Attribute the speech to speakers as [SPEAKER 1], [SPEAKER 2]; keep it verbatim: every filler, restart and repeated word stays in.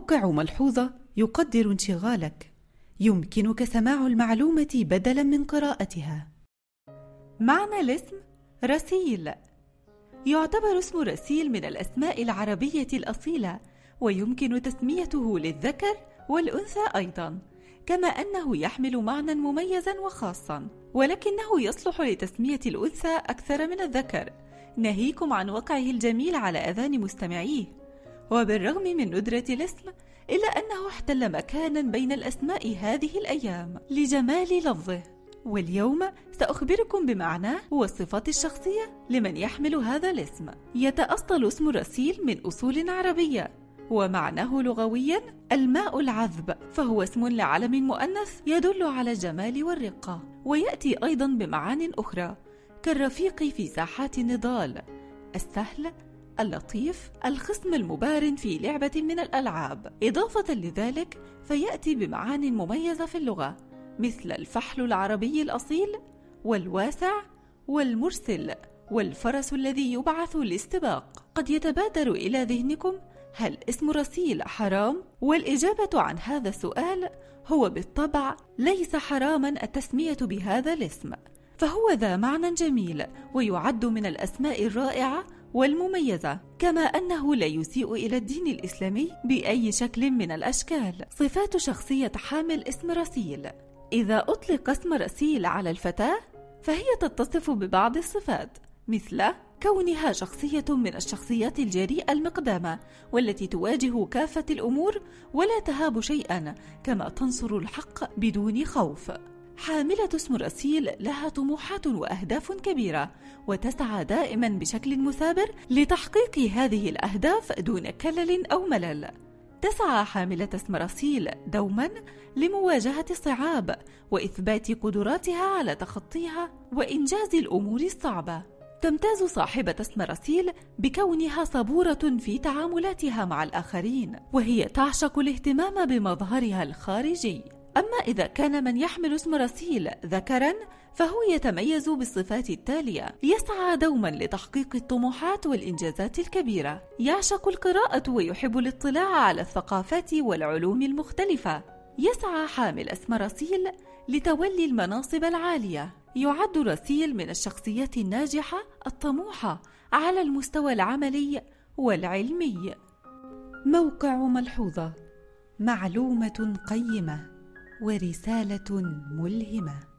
[SPEAKER 1] موقع ملحوظة يقدر انشغالك. يمكنك سماع المعلومة بدلاً من قراءتها. معنى الاسم رسيل. يعتبر اسم رسيل من الأسماء العربية الأصيلة، ويمكن تسميته للذكر والأنثى أيضاً، كما أنه يحمل معنى مميزاً وخاصاً، ولكنه يصلح لتسمية الأنثى أكثر من الذكر، ناهيكم عن وقعه الجميل على أذان مستمعيه. وبالرغم من ندرة الاسم، إلا أنه احتل مكاناً بين الأسماء هذه الأيام لجمال لفظه. واليوم سأخبركم بمعناه والصفات الشخصية لمن يحمل هذا الاسم. يتأصل اسم رسيل من أصول عربية، ومعناه لغوياً الماء العذب، فهو اسم لعلم مؤنث يدل على الجمال والرقة، ويأتي أيضاً بمعان أخرى كالرفيق في ساحات النضال، السهل، اللطيف، الخصم المبارن في لعبة من الألعاب. إضافة لذلك فيأتي بمعان مميزة في اللغة مثل الفحل العربي الأصيل، والواسع، والمرسل، والفرس الذي يبعث للسباق. قد يتبادر إلى ذهنكم: هل اسم رسيل حرام؟ والإجابة عن هذا السؤال هو بالطبع ليس حراما التسمية بهذا الاسم، فهو ذا معنى جميل ويعد من الأسماء الرائعة والمميزة، كما أنه لا يسيء إلى الدين الإسلامي بأي شكل من الأشكال. صفات شخصية حامل اسم رسيل. إذا أطلق اسم رسيل على الفتاة فهي تتصف ببعض الصفات، مثل كونها شخصية من الشخصيات الجريئة المقدامة، والتي تواجه كافة الأمور ولا تهاب شيئا، كما تنصر الحق بدون خوف. حاملة اسم رسيل لها طموحات وأهداف كبيرة، وتسعى دائما بشكل مثابر لتحقيق هذه الأهداف دون كلل أو ملل. تسعى حاملة اسم رسيل دوما لمواجهة الصعاب وإثبات قدراتها على تخطيها وإنجاز الأمور الصعبة. تمتاز صاحبة اسم رسيل بكونها صبورة في تعاملاتها مع الآخرين، وهي تعشق الاهتمام بمظهرها الخارجي. أما إذا كان من يحمل اسم رسيل ذكراً فهو يتميز بالصفات التالية: يسعى دوماً لتحقيق الطموحات والإنجازات الكبيرة، يعشق القراءة ويحب الاطلاع على الثقافات والعلوم المختلفة، يسعى حامل اسم رسيل لتولي المناصب العالية. يعد رسيل من الشخصيات الناجحة الطموحة على المستوى العملي والعلمي. موقع ملحوظة، معلومة قيمة ورسالة ملهمة.